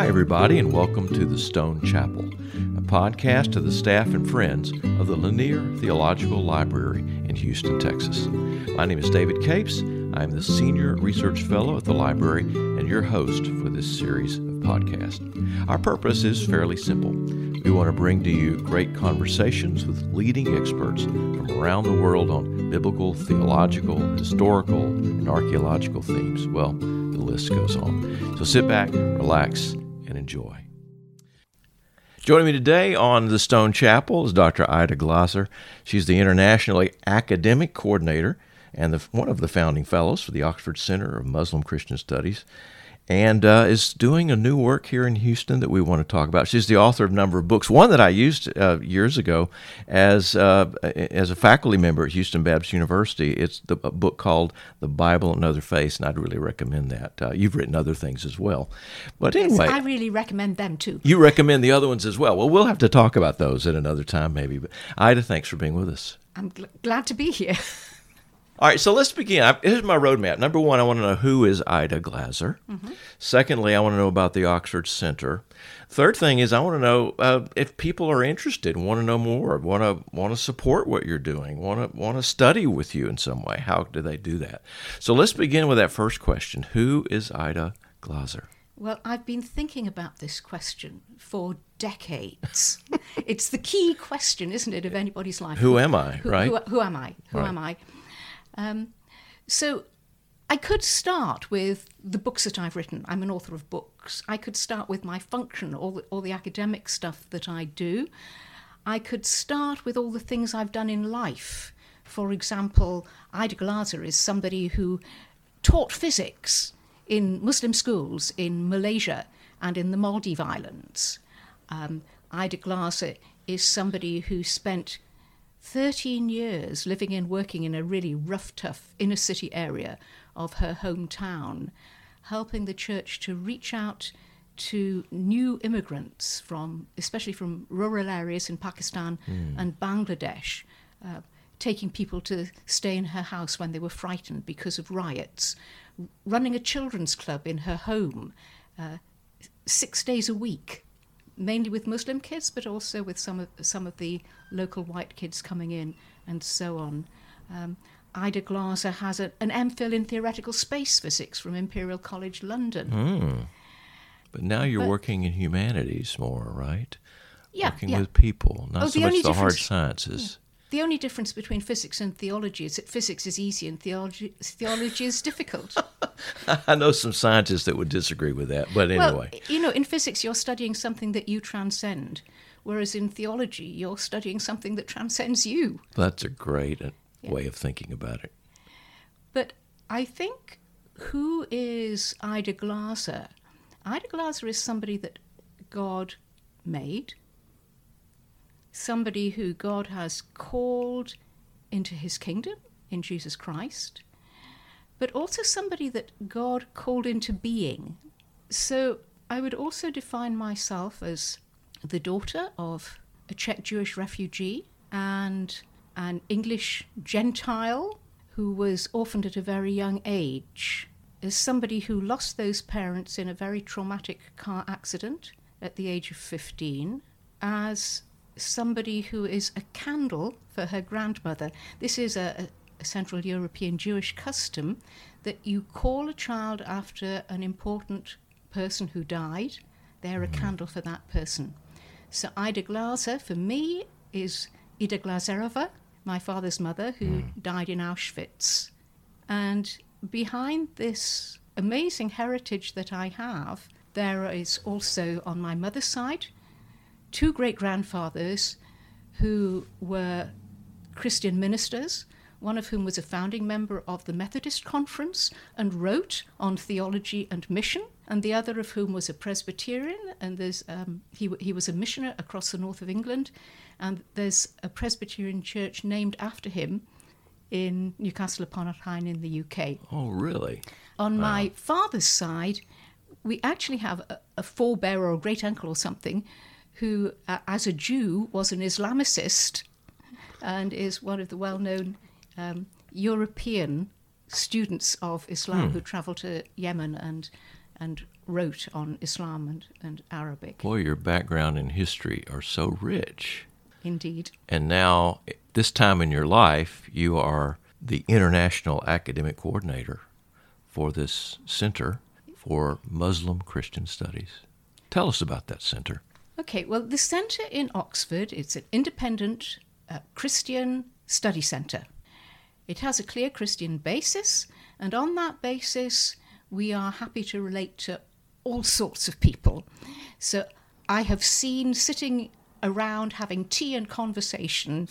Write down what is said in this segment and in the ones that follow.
Hi, everybody, and welcome to the Stone Chapel, a podcast of the staff and friends of the Lanier Theological Library in Houston, Texas. My name is David Capes. I am the Senior Research Fellow at the library and your host for this series of podcasts. Our purpose is fairly simple. We want to bring to you great conversations with leading experts from around the world on biblical, theological, historical, and archaeological themes. Well, the list goes on. So sit back, relax, and enjoy. Joining me today on the Stone Chapel is Dr. Ida Glaser. She's the Internationally Academic Coordinator and one of the founding fellows for the Oxford Center of Muslim Christian Studies, and is doing a new work here in Houston that we want to talk about. She's the author of a number of books. One that I used years ago as a faculty member at Houston Baptist University. It's a book called The Bible and Other Faiths, and I'd really recommend that. You've written other things as well. But anyway, yes, I really recommend them too. You recommend the other ones as well. Well, we'll have to talk about those at another time maybe. But Ida, thanks for being with us. I'm glad to be here. All right, so let's begin. Here's my roadmap. Number one, I want to know who is Ida Glaser. Mm-hmm. Secondly, I want to know about the Oxford Center. Third thing is I want to know if people are interested, want to know more, want to support what you're doing, want to study with you in some way. How do they do that? So let's begin with that first question. Who is Ida Glaser? Well, I've been thinking about this question for decades. It's the key question, isn't it, of anybody's life? Who am I, right? Who am I? Who am I? So I could start with the books that I've written. I'm an author of books. I could start with my function, all the academic stuff that I do. I could start with all the things I've done in life. For example, Ida Glaser is somebody who taught physics in Muslim schools in Malaysia and in the Maldive Islands. Ida Glaser is somebody who spent 13 years living and working in a really rough, tough inner city area of her hometown, helping the church to reach out to new immigrants especially from rural areas in Pakistan and Bangladesh, taking people to stay in her house when they were frightened because of riots, running a children's club in her home 6 days a week, mainly with Muslim kids, but also with some of the local white kids coming in, and so on. Ida Glaser has an MPhil in theoretical space physics from Imperial College London. But now you're working in humanities more, right? Yeah, working with people, not so much the hard Yeah. sciences. The only difference between physics and theology is that physics is easy and theology is difficult. I know some scientists that would disagree with that, but anyway. Well, in physics you're studying something that you transcend, whereas in theology you're studying something that transcends you. That's a great way of thinking about it. But I think, who is Ida Glaser? Ida Glaser is somebody that God made, somebody who God has called into his kingdom in Jesus Christ, but also somebody that God called into being. So I would also define myself as the daughter of a Czech Jewish refugee and an English Gentile who was orphaned at a very young age, as somebody who lost those parents in a very traumatic car accident at the age of 15, as somebody who is a candle for her grandmother. This is a Central European Jewish custom that you call a child after an important person who died. They're a candle for that person. So Ida Glaser, for me, is Ida Glazerova, my father's mother, who died in Auschwitz. And behind this amazing heritage that I have, there is also, on my mother's side, 2 great-grandfathers who were Christian ministers, one of whom was a founding member of the Methodist Conference and wrote on theology and mission, and the other of whom was a Presbyterian, and he was a missioner across the north of England, and there's a Presbyterian church named after him in Newcastle upon Tyne in the UK. Oh, really? On my father's side, we actually have a forebearer or great-uncle or something who, as a Jew, was an Islamicist and is one of the well-known European students of Islam who travel to Yemen and wrote on Islam and Arabic. Boy, your background and history are so rich. Indeed. And now, this time in your life, you are the International Academic Coordinator for this Center for Muslim Christian Studies. Tell us about that center. Okay, well, the centre in Oxford, it's an independent Christian study centre. It has a clear Christian basis, and on that basis, we are happy to relate to all sorts of people. So I have seen sitting around having tea and conversation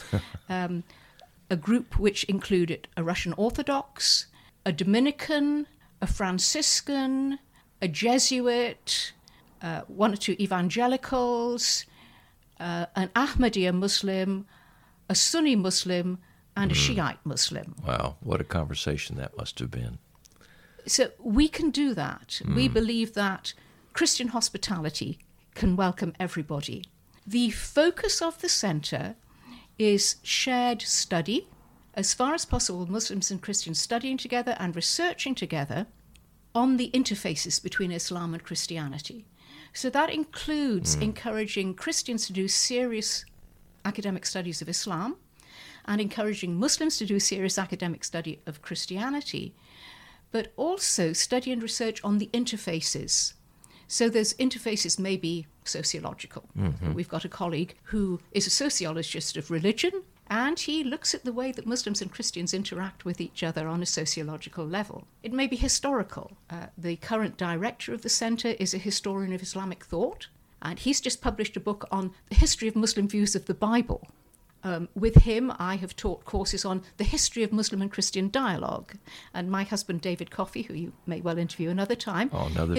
a group which included a Russian Orthodox, a Dominican, a Franciscan, a Jesuit, one or two evangelicals, an Ahmadiyya Muslim, a Sunni Muslim, and a Shiite Muslim. Wow, what a conversation that must have been. So we can do that. We believe that Christian hospitality can welcome everybody. The focus of the centre is shared study, as far as possible, Muslims and Christians studying together and researching together on the interfaces between Islam and Christianity. So that includes encouraging Christians to do serious academic studies of Islam and encouraging Muslims to do serious academic study of Christianity, but also study and research on the interfaces. So those interfaces may be sociological. We've got a colleague who is a sociologist of religion, and he looks at the way that Muslims and Christians interact with each other on a sociological level. It may be historical. The current director of the centre is a historian of Islamic thought, and he's just published a book on the history of Muslim views of the Bible. With him, I have taught courses on the history of Muslim and Christian dialogue. And my husband, David Coffey, who you may well interview another time,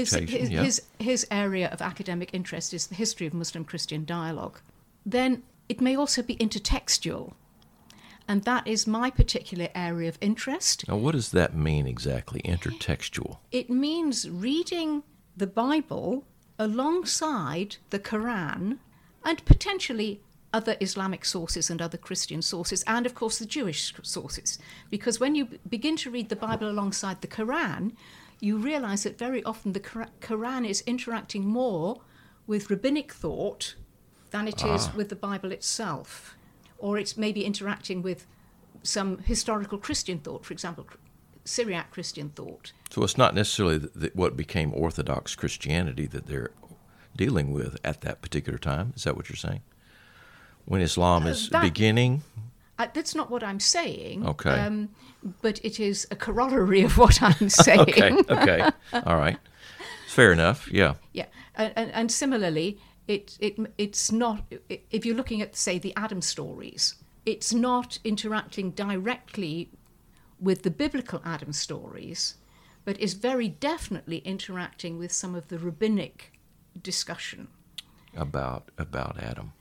his area of academic interest is the history of Muslim-Christian dialogue. Then it may also be intertextual. And that is my particular area of interest. Now, what does that mean exactly, intertextual? It means reading the Bible alongside the Quran and potentially other Islamic sources and other Christian sources, and of course the Jewish sources. Because when you begin to read the Bible alongside the Quran, you realize that very often the Quran is interacting more with rabbinic thought than it is with the Bible itself. Or it's maybe interacting with some historical Christian thought, for example, Syriac Christian thought. So it's not necessarily what became Orthodox Christianity that they're dealing with at that particular time. Is that what you're saying? When Islam is beginning? That's not what I'm saying. Okay. But it is a corollary of what I'm saying. Okay. All right. Fair enough. Yeah. Yeah. And similarly, it's not, if you're looking at, say, the Adam stories, it's not interacting directly with the biblical Adam stories, but is very definitely interacting with some of the rabbinic discussion. About Adam.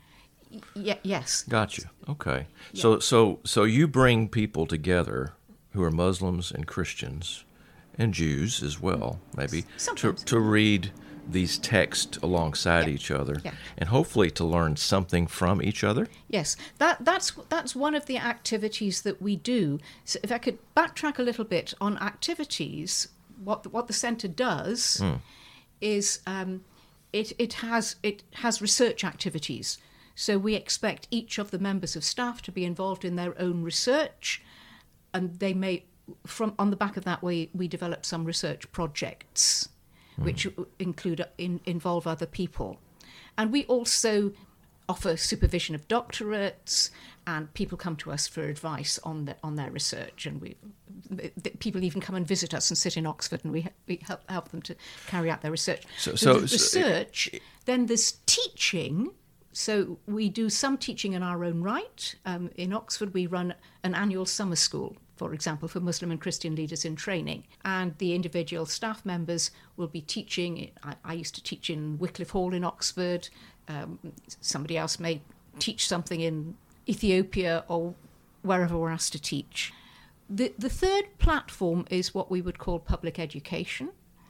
Yes. Gotcha. Okay. Yeah. So you bring people together who are Muslims and Christians and Jews as well, maybe, to read these texts alongside each other, and hopefully to learn something from each other. Yes, that's one of the activities that we do. So if I could backtrack a little bit on activities, what the centre does is it has research activities. So we expect each of the members of staff to be involved in their own research, and they may, on the back of that, we develop some research projects, which involve other people. And we also offer supervision of doctorates, and people come to us for advice on their research. And people even come and visit us and sit in Oxford, and we help them to carry out their research. So research, then there's teaching. So we do some teaching in our own right. In Oxford, we run an annual summer school, for example, for Muslim and Christian leaders in training. And the individual staff members will be teaching. I used to teach in Wycliffe Hall in Oxford. Somebody else may teach something in Ethiopia or wherever we're asked to teach. The third platform is what we would call public education.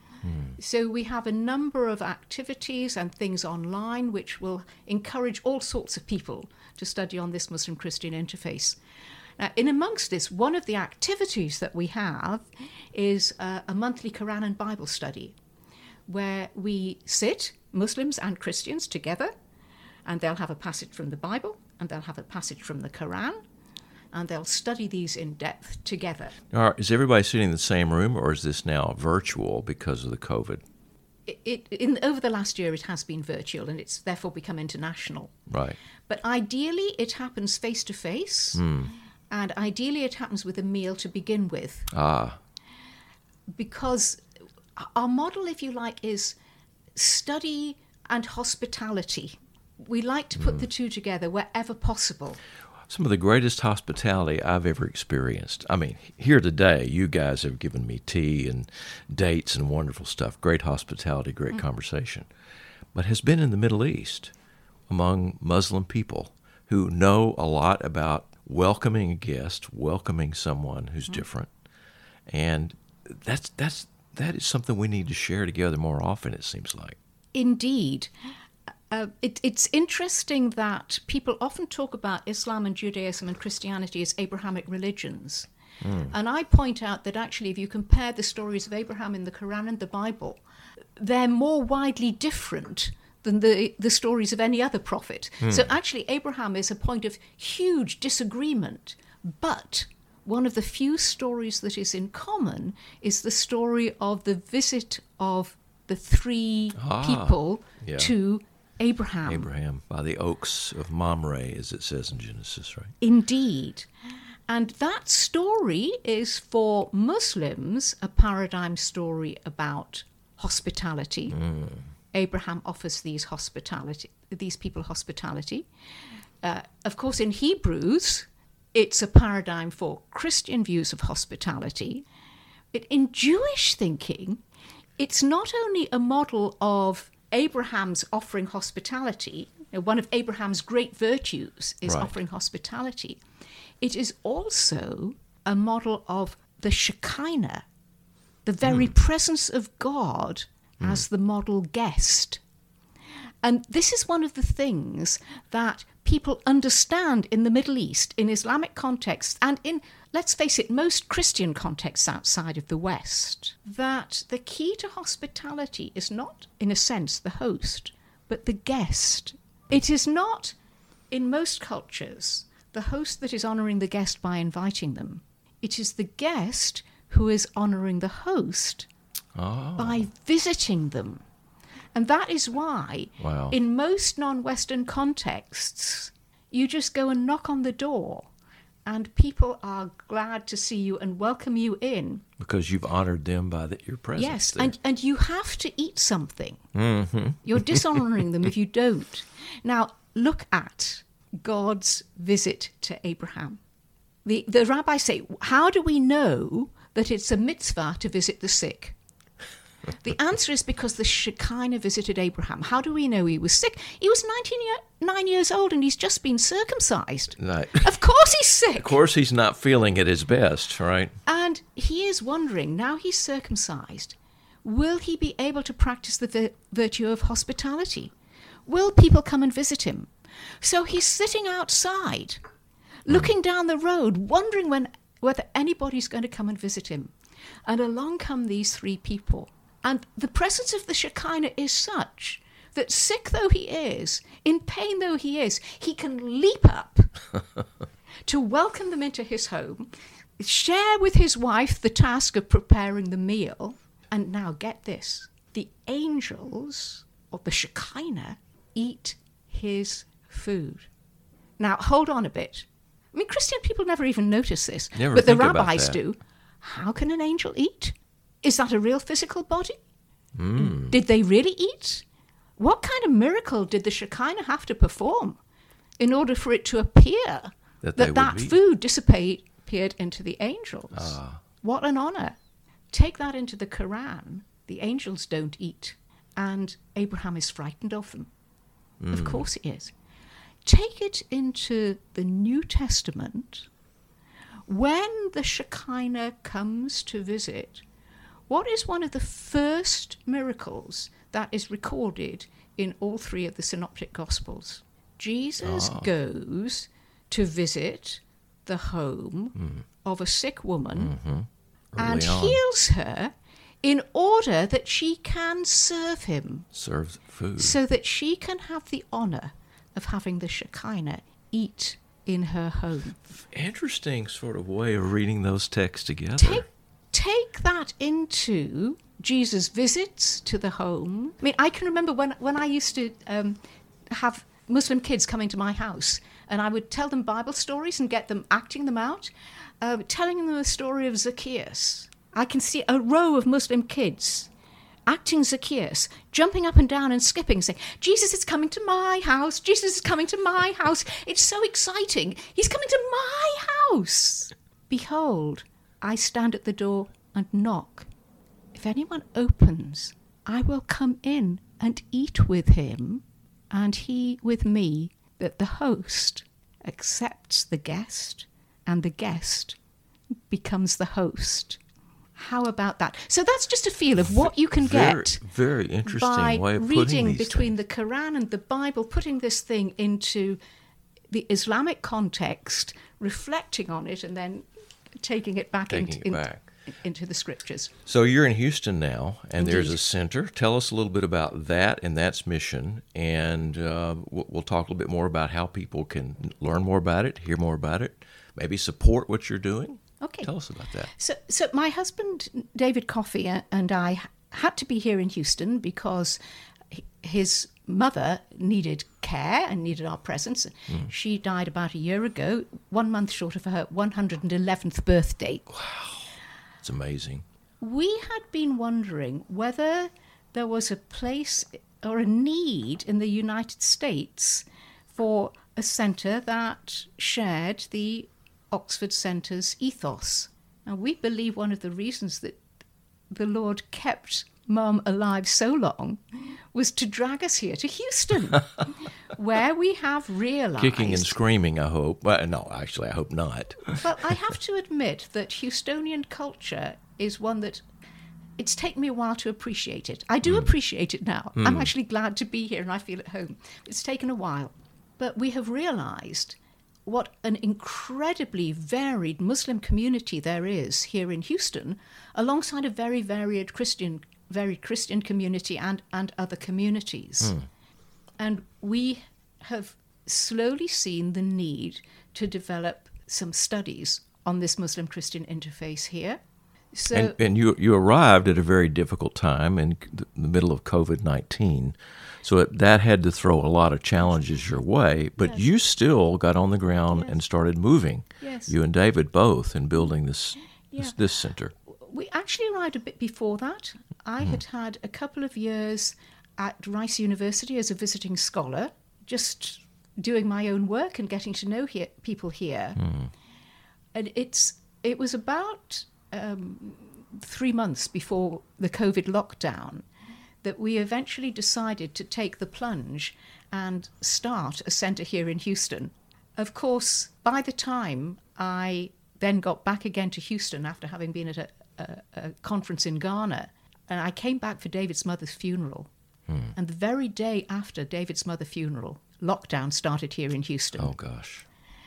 So we have a number of activities and things online which will encourage all sorts of people to study on this Muslim-Christian interface. Now, in amongst this, one of the activities that we have is a monthly Quran and Bible study, where we sit, Muslims and Christians, together, and they'll have a passage from the Bible, and they'll have a passage from the Quran, and they'll study these in depth together. Is everybody sitting in the same room, or is this now virtual because of the COVID? Over the last year, it has been virtual, and it's therefore become international. Right. But ideally, it happens face-to-face, and ideally it happens with a meal to begin with. Because our model, if you like, is study and hospitality. We like to put the two together wherever possible. Some of the greatest hospitality I've ever experienced. I mean, here today, you guys have given me tea and dates and wonderful stuff. Great hospitality, great conversation. But has been in the Middle East among Muslim people who know a lot about welcoming a guest, welcoming someone who's different. And that is something we need to share together more often, it seems like. Indeed. It's interesting that people often talk about Islam and Judaism and Christianity as Abrahamic religions. And I point out that actually if you compare the stories of Abraham in the Quran and the Bible, they're more widely different than the stories of any other prophet. So actually Abraham is a point of huge disagreement, but one of the few stories that is in common is the story of the visit of the three people to Abraham by the oaks of Mamre, as it says in Genesis, right? Indeed. And that story is for Muslims a paradigm story about hospitality. Abraham offers these people hospitality. Of course, in Hebrews, it's a paradigm for Christian views of hospitality. In Jewish thinking, it's not only a model of Abraham's offering hospitality. One of Abraham's great virtues is offering hospitality. It is also a model of the Shekinah, the very presence of God as the model guest. And this is one of the things that people understand in the Middle East, in Islamic contexts, and in, let's face it, most Christian contexts outside of the West, that the key to hospitality is not, in a sense, the host, but the guest. It is not, in most cultures, the host that is honouring the guest by inviting them. It is the guest who is honouring the host by visiting them. And that is why, in most non-Western contexts, you just go and knock on the door, and people are glad to see you and welcome you in. Because you've honored them by your presence. Yes, there. and you have to eat something. You're dishonoring them if you don't. Now, look at God's visit to Abraham. The rabbis say, how do we know that it's a mitzvah to visit the sick? The answer is because the Shekinah visited Abraham. How do we know he was sick? He was 99 years old and he's just been circumcised. Right. Of course he's sick. Of course he's not feeling at his best, right? And he is wondering, now he's circumcised, will he be able to practice the virtue of hospitality? Will people come and visit him? So he's sitting outside, looking down the road, wondering whether anybody's going to come and visit him. And along come these three people. And the presence of the Shekinah is such that, sick though he is, in pain though he is, he can leap up to welcome them into his home, share with his wife the task of preparing the meal, and now get this, the angels of the Shekinah eat his food. Now, hold on a bit. I mean, Christian people never even notice this, but the rabbis do. How can an angel eat? Is that a real physical body? Did they really eat? What kind of miracle did the Shekinah have to perform in order for it to appear that food disappeared into the angels? What an honor. Take that into the Quran. The angels don't eat, and Abraham is frightened of them. Of course he is. Take it into the New Testament. When the Shekinah comes to visit, what is one of the first miracles that is recorded in all three of the Synoptic Gospels? Jesus goes to visit the home of a sick woman and heals her in order that she can serve him. Serve food. So that she can have the honor of having the Shekinah eat in her home. Interesting sort of way of reading those texts together. Take that into Jesus' visits to the home. I mean, I can remember when I used to have Muslim kids coming to my house, and I would tell them Bible stories and get them acting them out, telling them the story of Zacchaeus. I can see a row of Muslim kids acting Zacchaeus, jumping up and down and skipping, saying, Jesus is coming to my house, Jesus is coming to my house. It's so exciting. He's coming to my house. Behold, I stand at the door and knock. If anyone opens, I will come in and eat with him, and he with me, that the host accepts the guest, and the guest becomes the host. How about that? So that's just a feel of what you can get very interesting by way of reading putting these between things. the Quran and the Bible, putting this thing into the Islamic context, reflecting on it, and then taking it back into the scriptures. So you're in Houston now, and Indeed. There's a center. Tell us a little bit about that and that's mission, and we'll talk a little bit more about how people can learn more about it, hear more about it, maybe support what you're doing. Okay. Tell us about that. So my husband, David Coffey, and I had to be here in Houston because his mother needed care and needed our presence. She died about a year ago, 1 month short of her 111th birthday. Wow. It's amazing. We had been wondering whether there was a place or a need in the United States for a centre that shared the Oxford Centre's ethos. And we believe one of the reasons that the Lord kept Mum alive so long was to drag us here to Houston, where we have realised... Kicking and screaming, I hope. Well, no, actually, I hope not. Well, I have to admit that Houstonian culture is one that it's taken me a while to appreciate it. I do appreciate it now. I'm actually glad to be here and I feel at home. It's taken a while. But we have realised what an incredibly varied Muslim community there is here in Houston, alongside a very varied Christian community and other communities. And we have slowly seen the need to develop some studies on this Muslim-Christian interface here. So, and you arrived at a very difficult time in the middle of COVID-19, so that had to throw a lot of challenges your way, but you still got on the ground and started moving. Yes. You and David both in building this center. We actually arrived a bit before that. I had had a couple of years at Rice University as a visiting scholar, just doing my own work and getting to know people here. And it was about 3 months before the COVID lockdown that we eventually decided to take the plunge and start a centre here in Houston. Of course, by the time I then got back again to Houston after having been at a conference in Ghana, and I came back for David's mother's funeral. And the very day after David's mother's funeral, lockdown started here in Houston. Oh, gosh.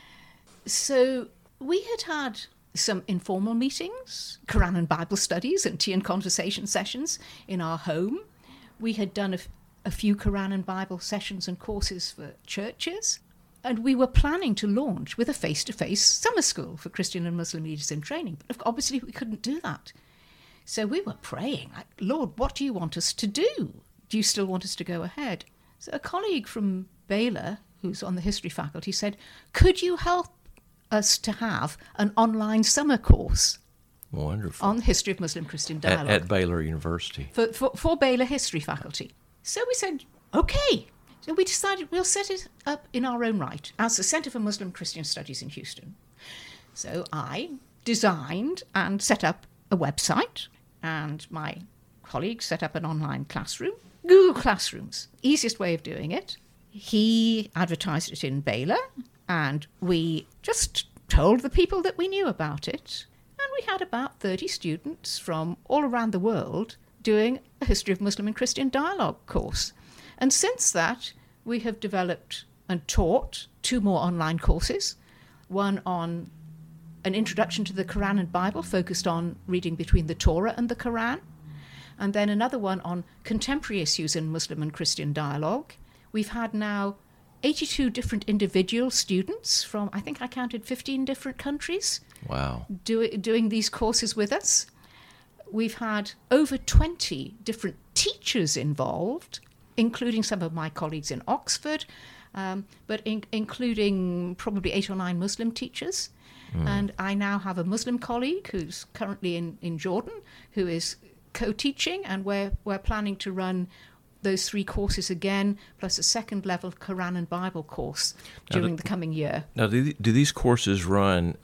So we had some informal meetings, Quran and Bible studies and tea and conversation sessions in our home. We had done a few Quran and Bible sessions and courses for churches. And we were planning to launch with a face-to-face summer school for Christian and Muslim leaders in training. But obviously we couldn't do that. So we were praying, like, Lord, what do you want us to do? Do you still want us to go ahead? So a colleague from Baylor, who's on the history faculty, said, could you help us to have an online summer course? Wonderful. On the history of Muslim-Christian dialogue. At Baylor University. For Baylor history faculty. So we said, okay. So we decided we'll set it up in our own right as the Centre for Muslim Christian Studies in Houston. So I designed and set up a website, and my colleague set up an online classroom. Google Classrooms, easiest way of doing it. He advertised it in Baylor, and we just told the people that we knew about it. And we had about 30 students from all around the world doing a History of Muslim and Christian Dialogue course. And since that, we have developed and taught 2 more online courses, one on an introduction to the Quran and Bible focused on reading between the Torah and the Quran, and then another one on contemporary issues in Muslim and Christian dialogue. We've had now 82 different individual students from, I think I counted 15 different countries. Wow. Doing these courses with us. We've had over 20 different teachers involved, including some of my colleagues in Oxford, but including probably 8 or 9 Muslim teachers. And I now have a Muslim colleague who's currently in Jordan, who is co-teaching, and we're planning to run those 3 courses again, plus a second level Quran and Bible course during the coming year. Now, do these courses run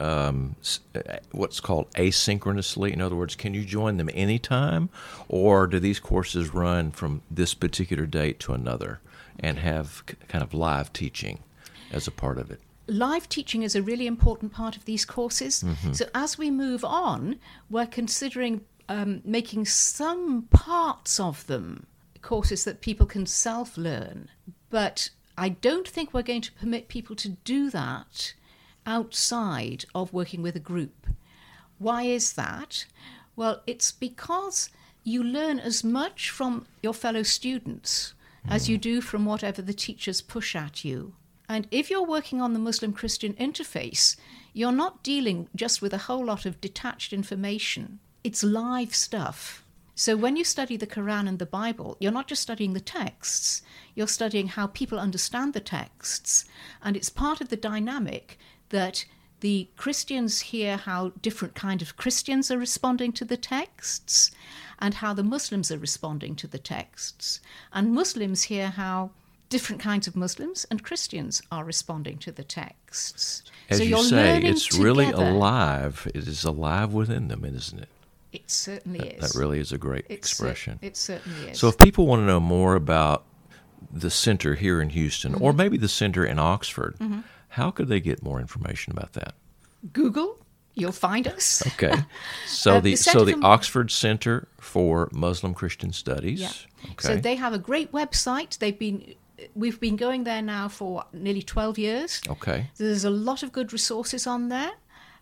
what's called asynchronously? In other words, can you join them anytime, or do these courses run from this particular date to another and have kind of live teaching as a part of it? Live teaching is a really important part of these courses. So as we move on, we're considering making some parts of them courses that people can self-learn. But I don't think we're going to permit people to do that outside of working with a group. Why is that? Well, it's because you learn as much from your fellow students as you do from whatever the teachers push at you. And if you're working on the Muslim-Christian interface, you're not dealing just with a whole lot of detached information. It's live stuff. So when you study the Quran and the Bible, you're not just studying the texts, you're studying how people understand the texts. And it's part of the dynamic that the Christians hear how different kind of Christians are responding to the texts and how the Muslims are responding to the texts. And Muslims hear how different kinds of Muslims and Christians are responding to the texts. As so you say, learning it's really together. alive. It is alive within them, isn't it? It certainly is. That really is a great expression. It certainly is. So if people want to know more about the center here in Houston, or maybe the center in Oxford, how could they get more information about that? Google, you'll find us. Okay. So the Center for- Oxford Center for Muslim Christian Studies. Yeah. Okay. So they have a great website. We've been going there now for nearly 12 years. Okay. There's a lot of good resources on there.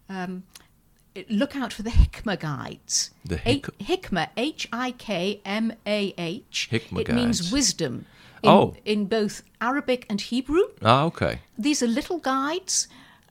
Look out for the Hikmah guides. The Hikmah, Hikmah. Hikmah It means guides. wisdom in both Arabic and Hebrew. Ah, okay. These are little guides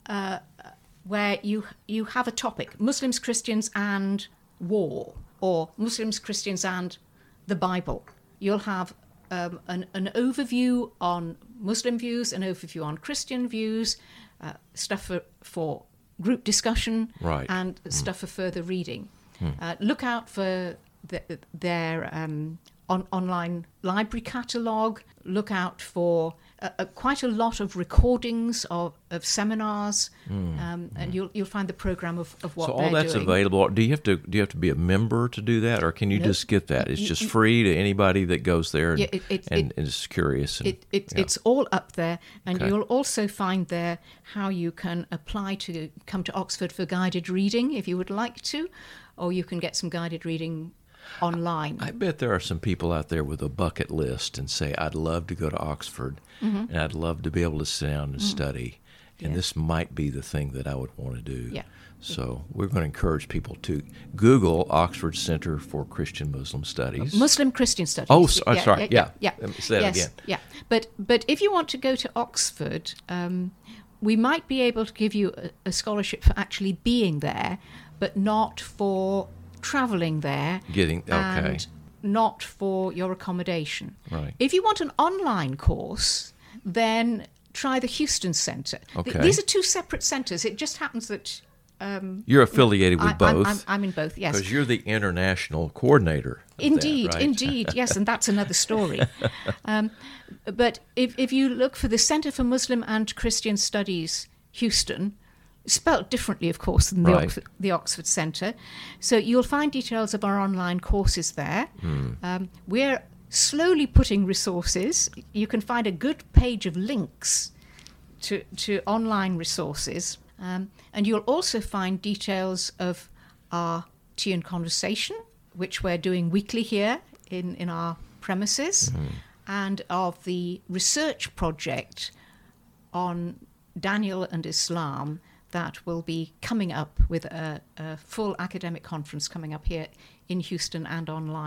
where you have a topic: Muslims, Christians, and war, or Muslims, Christians, and the Bible. You'll have an overview on Muslim views, an overview on Christian views, stuff for group discussion, Right. and stuff for further reading. Look out for their online library catalogue. Look out for quite a lot of recordings of seminars, and you'll find the program of what So they're all that's doing. available. Do you have to be a member to do that, or can you just get that? It's just free to anybody that goes there and is curious. And, It's all up there, and Okay. you'll also find there how you can apply to come to Oxford for guided reading if you would like to, or you can get some guided reading online. I bet there are some people out there with a bucket list and say, I'd love to go to Oxford, and I'd love to be able to sit down and study, and this might be the thing that I would want to do. Yeah. So we're going to encourage people to Google Oxford Center for Christian Muslim Studies. Muslim Christian Studies. Oh, sorry. Yeah. Let me say that again. Yeah, but if you want to go to Oxford, we might be able to give you a scholarship for actually being there, but not for travelling there. And not for your accommodation. Right. If you want an online course, then try the Houston Center. Okay. These are 2 separate centers. It just happens that You're affiliated with both. I'm in both, yes. Because you're the international coordinator. Indeed, that, right? indeed, yes, and that's another story. But if you look for the Center for Muslim and Christian Studies, Houston, spelt differently, of course, than the Oxford Center, so you'll find details of our online courses there. We're slowly putting resources. You can find a good page of links to online resources. And you'll also find details of our Tea and Conversation, which we're doing weekly here in our premises, and of the research project on Daniel and Islam that will be coming up with a full academic conference coming up here in Houston and online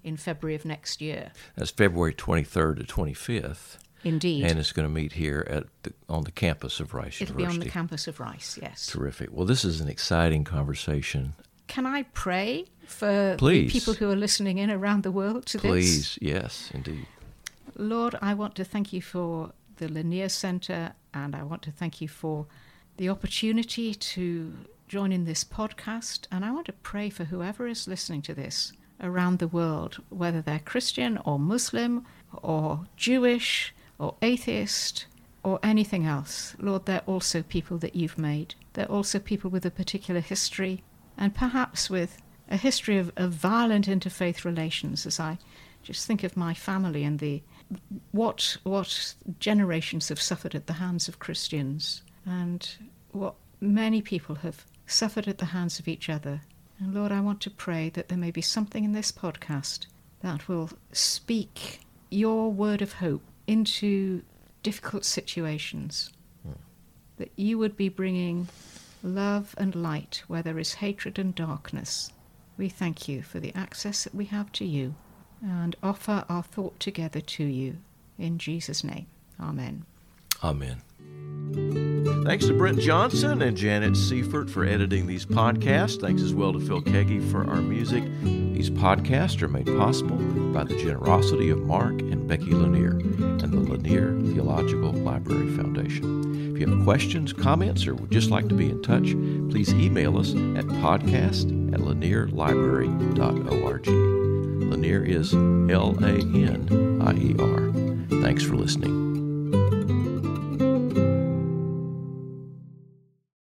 in February of next year. That's February 23rd to 25th. Indeed. And it's going to meet here on the campus of Rice It'll University. be on the campus of Rice, yes. Terrific. Well, this is an exciting conversation. Can I pray for Please. the people who are listening in around the world to this? Please, yes, indeed. Lord, I want to thank you for the Lanier Center, and I want to thank you for the opportunity to join in this podcast. And I want to pray for whoever is listening to this around the world, whether they're Christian or Muslim or Jewish or atheist or anything else. Lord, they're also people that you've made. They're also people with a particular history, and perhaps with a history of violent interfaith relations, as I just think of my family and what generations have suffered at the hands of Christians, and what many people have suffered at the hands of each other. And Lord, I want to pray that there may be something in this podcast that will speak your word of hope into difficult situations, that you would be bringing love and light where there is hatred and darkness. We thank you for the access that we have to you and offer our thought together to you. In Jesus' name, amen. Amen. Thanks to Brent Johnson and Janet Seifert for editing these podcasts. Thanks as well to Phil Keggy for our music. These podcasts are made possible by the generosity of Mark and Becky Lanier and the Lanier Theological Library Foundation. If you have questions, comments, or would just like to be in touch, please email us at podcast@lanierlibrary.org. Lanier is Lanier. Thanks for listening.